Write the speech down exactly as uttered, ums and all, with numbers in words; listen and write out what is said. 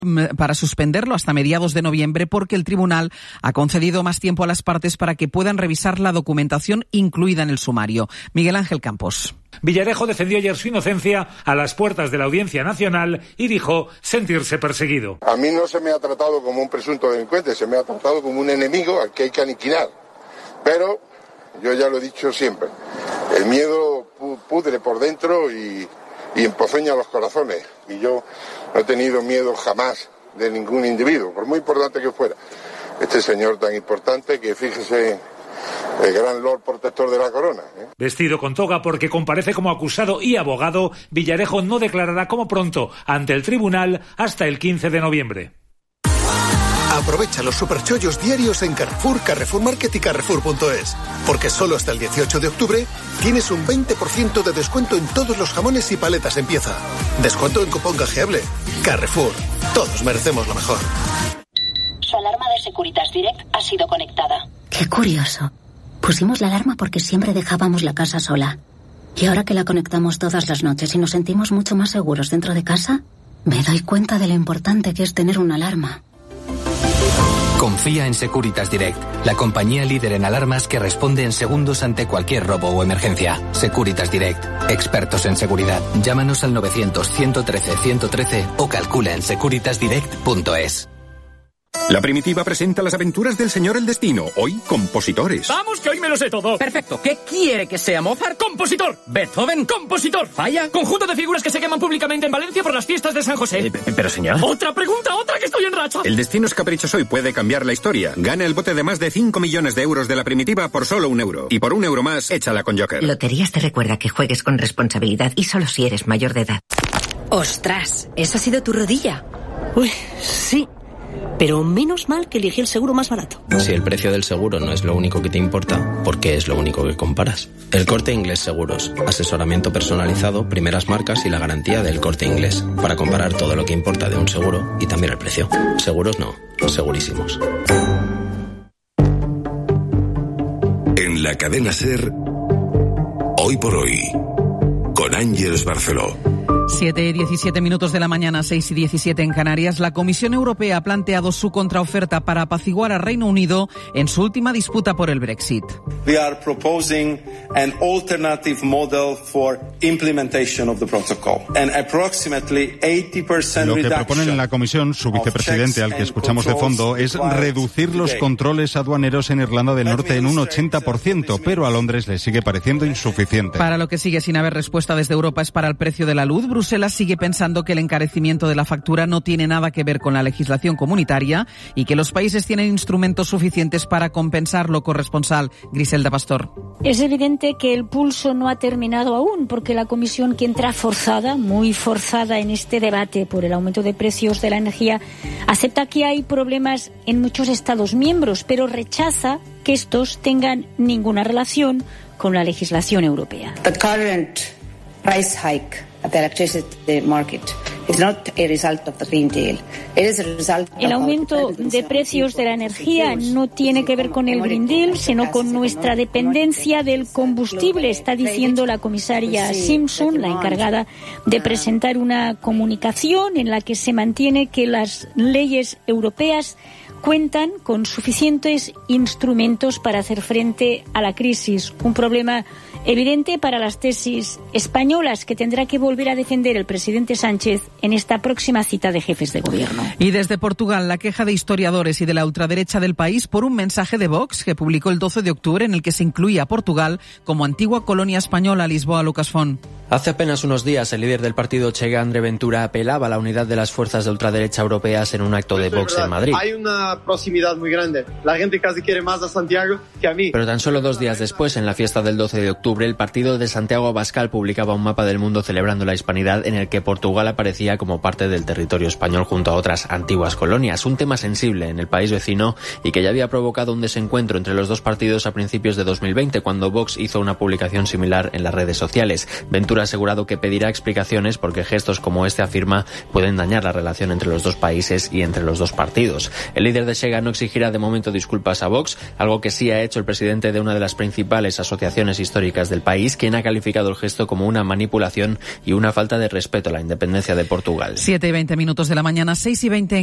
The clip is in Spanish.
para suspenderlo hasta mediados de noviembre porque el tribunal ha concedido más tiempo a las partes para que puedan revisar la documentación incluida en el sumario. Miguel Ángel Campos. Villarejo defendió ayer su inocencia a las puertas de la Audiencia Nacional y dijo sentirse perseguido. A mí no se me ha tratado como un presunto delincuente, se me ha tratado como un enemigo al que hay que aniquilar. Pero yo ya lo he dicho siempre, el miedo pudre por dentro y, y empozoña los corazones. Y yo no he tenido miedo jamás de ningún individuo, por muy importante que fuera. Este señor tan importante que, fíjese, el gran Lord Protector de la Corona. ¿eh? Vestido con toga porque comparece como acusado y abogado, Villarejo no declarará como pronto ante el tribunal hasta el quince de noviembre. Aprovecha los superchollos diarios en Carrefour, Carrefour Market y Carrefour punto es. Porque solo hasta el dieciocho de octubre tienes un veinte por ciento de descuento en todos los jamones y paletas en pieza. Descuento en cupón canjeable. Carrefour. Todos merecemos lo mejor. Su alarma de Securitas Direct ha sido conectada. Qué curioso. Pusimos la alarma porque siempre dejábamos la casa sola. Y ahora que la conectamos todas las noches y nos sentimos mucho más seguros dentro de casa, me doy cuenta de lo importante que es tener una alarma. Confía en Securitas Direct, la compañía líder en alarmas que responde en segundos ante cualquier robo o emergencia. Securitas Direct, expertos en seguridad. Llámanos al novecientos, ciento trece, ciento trece o calcula en securitas direct punto es. La Primitiva presenta las aventuras del señor El Destino. Hoy, compositores. ¡Vamos, que hoy me lo sé todo! Perfecto. ¿Qué quiere que sea Mozart? ¡Compositor! ¿Beethoven? ¡Compositor! ¿Falla? Conjunto de figuras que se queman públicamente en Valencia por las fiestas de San José. Eh, pero, señor... ¡Otra pregunta! ¡Otra que estoy en racha! El destino es caprichoso y puede cambiar la historia. Gana el bote de más de cinco millones de euros de La Primitiva por solo un euro. Y por un euro más, échala con Joker. Loterías te recuerda que juegues con responsabilidad y solo si eres mayor de edad. ¡Ostras! ¿Esa ha sido tu rodilla? Uy, sí. Pero menos mal que elegí el seguro más barato. Si el precio del seguro no es lo único que te importa, ¿por qué es lo único que comparas? El Corte Inglés Seguros. Asesoramiento personalizado, primeras marcas y la garantía del Corte Inglés. Para comparar todo lo que importa de un seguro y también el precio. Seguros no, segurísimos. En la cadena SER, Hoy por Hoy, con Ángeles Barceló. siete y diecisiete minutos de la mañana, seis y diecisiete en Canarias. La Comisión Europea ha planteado su contraoferta para apaciguar a Reino Unido en su última disputa por el Brexit. We are proposing an alternative model for implementation of the protocol. And approximately eighty percent Lo que proponen en la Comisión, su vicepresidente, al que escuchamos de fondo, es reducir los controles aduaneros en Irlanda del Norte en un ochenta por ciento, pero a Londres le sigue pareciendo insuficiente. Para lo que sigue sin haber respuesta desde Europa es para el precio de la luz. Bruselas sigue pensando que el encarecimiento de la factura no tiene nada que ver con la legislación comunitaria y que los países tienen instrumentos suficientes para compensarlo. Corresponsal Griselda Pastor. Es evidente que el pulso no ha terminado aún, porque la Comisión, que entra forzada, muy forzada en este debate por el aumento de precios de la energía, acepta que hay problemas en muchos Estados miembros, pero rechaza que estos tengan ninguna relación con la legislación europea. The current price hike at the electricity market is not a result of the Green Deal. It is a result of el aumento de precios de la energía no tiene que ver con el Green Deal, sino con nuestra dependencia del combustible, está diciendo la comisaria Simpson, la encargada de presentar una comunicación en la que se mantiene que las leyes europeas cuentan con suficientes instrumentos para hacer frente a la crisis. Un problema evidente para las tesis españolas que tendrá que volver a defender el presidente Sánchez en esta próxima cita de jefes de gobierno. Y desde Portugal, la queja de historiadores y de la ultraderecha del país por un mensaje de Vox que publicó el doce de octubre en el que se incluía a Portugal como antigua colonia española. Lisboa, Lucas Font. Hace apenas unos días, el líder del partido Che, André Ventura, apelaba a la unidad de las fuerzas de ultraderecha europeas en un acto de Vox en Madrid. Hay una proximidad muy grande. La gente casi quiere más a Santiago que a mí. Pero tan solo dos días después, en la fiesta del doce de octubre, el partido de Santiago Abascal publicaba un mapa del mundo celebrando la hispanidad en el que Portugal aparecía como parte del territorio español junto a otras antiguas colonias. Un tema sensible en el país vecino y que ya había provocado un desencuentro entre los dos partidos a principios de dos mil veinte, cuando Vox hizo una publicación similar en las redes sociales. Ventura ha asegurado que pedirá explicaciones porque gestos como este, afirma, pueden dañar la relación entre los dos países y entre los dos partidos. El líder de Chega exigirá de momento disculpas a Vox, algo que sí ha hecho el presidente de una de las principales asociaciones históricas públicas del país, quien ha calificado el gesto como una manipulación y una falta de respeto a la independencia de Portugal. siete y veinte minutos de la mañana, seis y veinte.